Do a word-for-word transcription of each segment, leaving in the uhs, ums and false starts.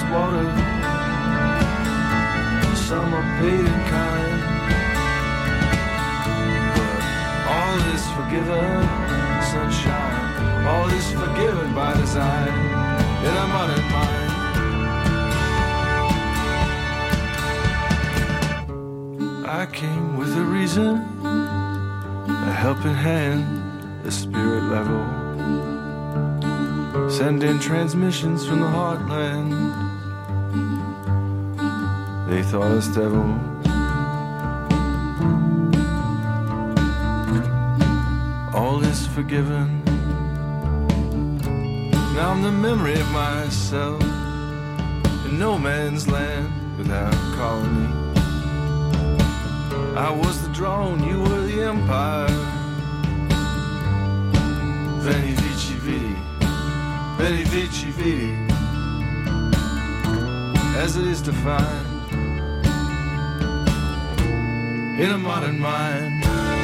water. Some are paid in kind, but all is forgiven, sunshine. All is forgiven by design in a modern mind. I came with a reason, a helping hand, a spirit level, sending transmissions from the heartland. They thought us devils. All is forgiven. Now I'm the memory of myself in no man's land without colony. I was the drone, you were the empire. Veni vici vidi, veni vici vidi, as it is defined in a modern mind.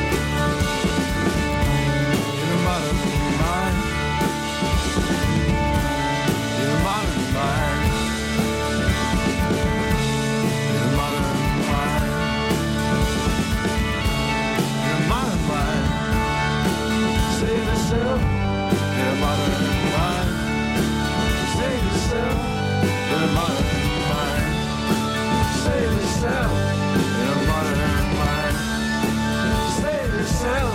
In a modern mind. In a modern mind. In a modern mind. In a modern mind. Save yourself. In a modern mind. Save yourself. In a modern mind. Save yourself. In a modern mind. Save yourself.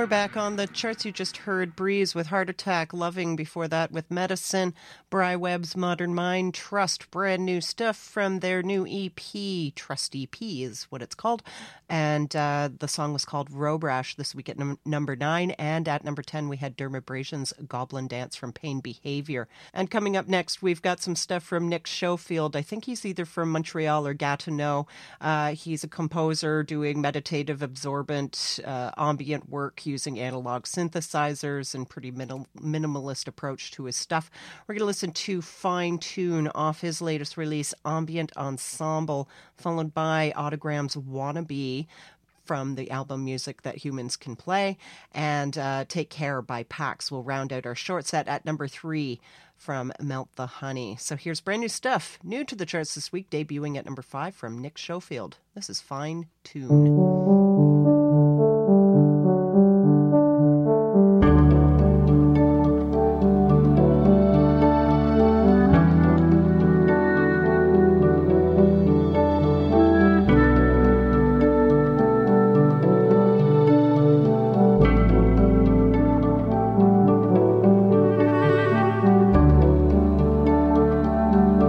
we're back on the charts. You just heard Breeze with Heart Attack, Loving before that with Medicine, Bry Webb's Modern Mind, Trust, brand new stuff from their new E P. Trust E P is what it's called. And uh, the song was called Robrash this week at num- number nine. And at number ten, we had Dermot Brazian's Goblin Dance from Pain Behavior. And coming up next, we've got some stuff from Nick Schofield. I think he's either from Montreal or Gatineau. Uh, he's a composer doing meditative, absorbent, uh, ambient work using analog synthesizers and pretty minimal, minimalist approach to his stuff. We're going to listen to Fine Tune off his latest release, Ambient Ensemble, followed by Autogram's Wannabe from the album Music That Humans Can Play, and uh, Take Care by Pax will round out our short set at number three from Melt the Honey. So here's brand new stuff, new to the charts this week, debuting at number five from Nick Schofield. This is Fine Tune.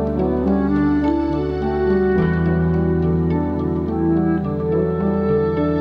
Thank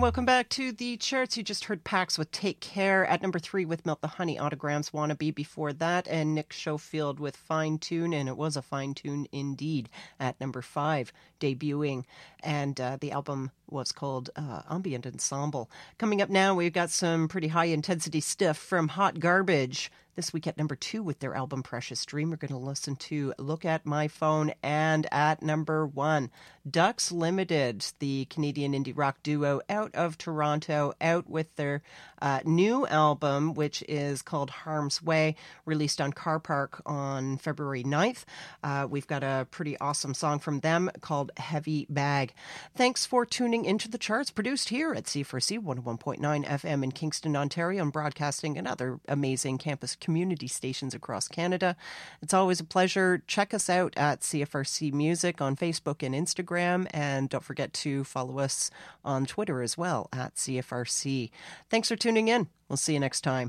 welcome back to the charts. You just heard Pax with Take Care at number three with Melt the Honey, Autograms, Wannabe before that, and Nick Schofield with Fine Tune, and it was a fine tune indeed at number five, debuting, and uh, the album was called uh, Ambient Ensemble. Coming up now, we've got some pretty high-intensity stuff from Hot Garbage. This week at number two with their album Precious Dream, we're going to listen to Look at My Phone, and at number one, Ducks Limited, the Canadian indie rock duo out of Toronto, out with their uh, new album, which is called Harm's Way, released on Car Park on February ninth. Uh, we've got a pretty awesome song from them called Heavy Bag. Thanks for tuning into the charts, produced here at C four C one oh one point nine F M in Kingston, Ontario, and broadcasting and other amazing campus community stations across Canada. It's always a pleasure. Check us out at C F R C Music on Facebook and Instagram, and don't forget to follow us on Twitter as well at C F R C. Thanks for tuning in. We'll see you next time.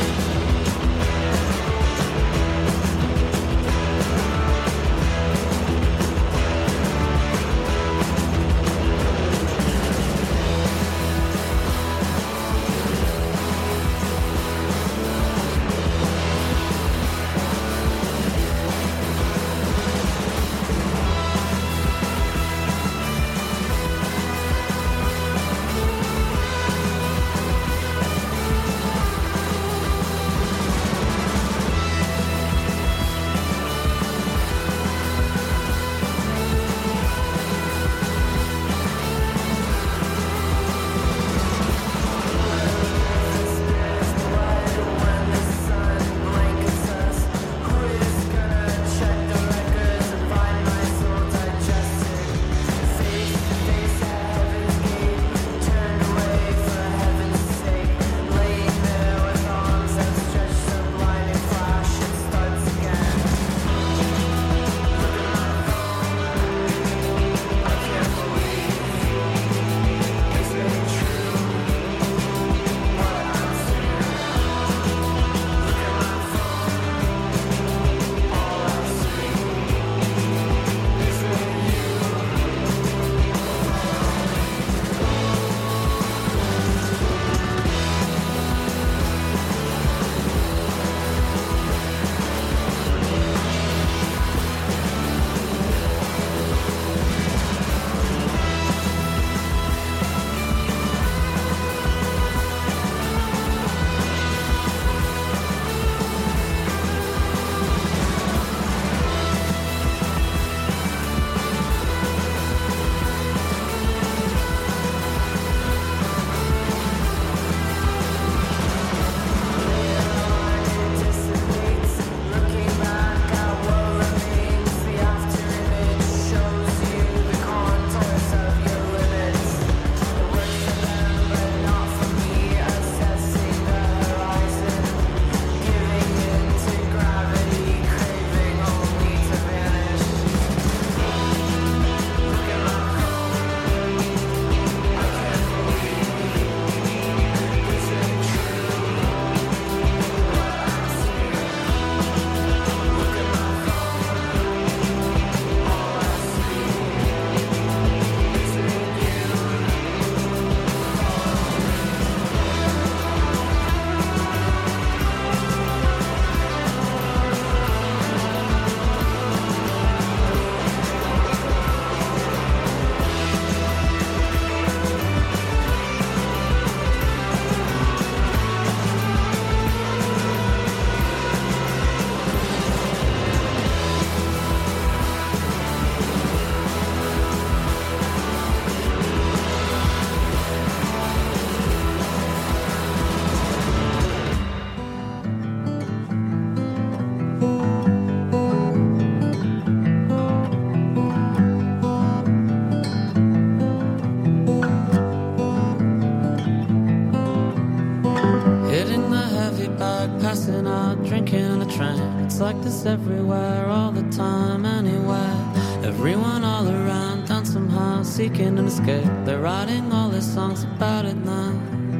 It's like this everywhere, all the time, anywhere. Everyone all around, down somehow, seeking an escape. They're writing all their songs about it now.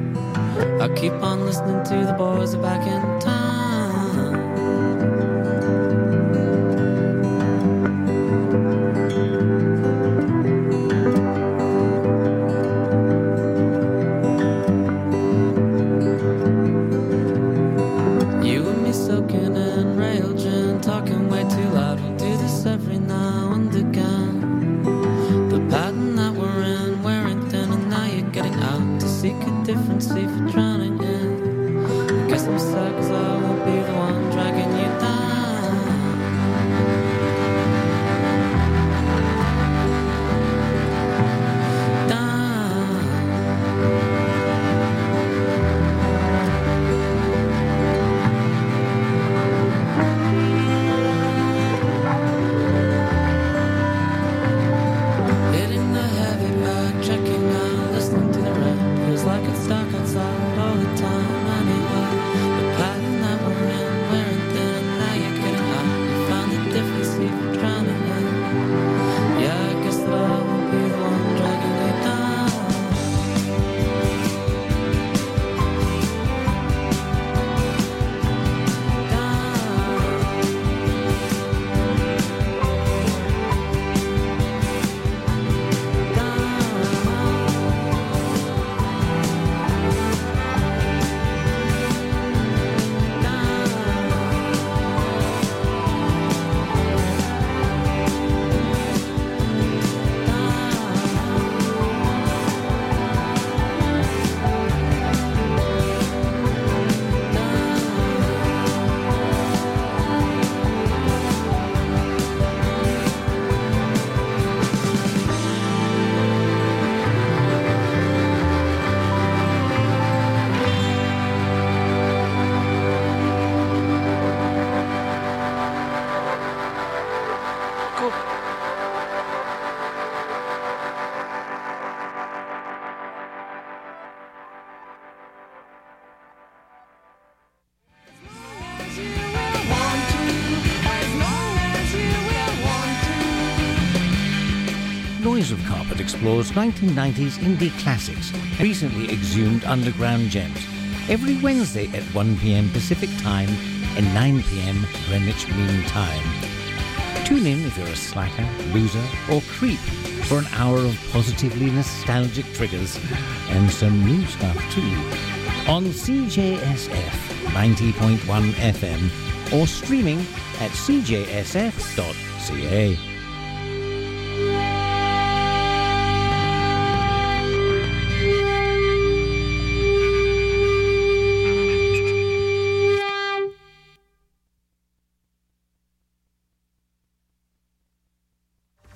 I keep on listening to the boys are back in town. Noise of Carpet explores nineteen nineties indie classics and recently exhumed underground gems. Every Wednesday at one p.m. Pacific Time and nine p.m. Greenwich Mean Time. Tune in if you're a slacker, loser or creep for an hour of positively nostalgic triggers and some new stuff too. On C J S F ninety point one F M or streaming at c j s f dot c a.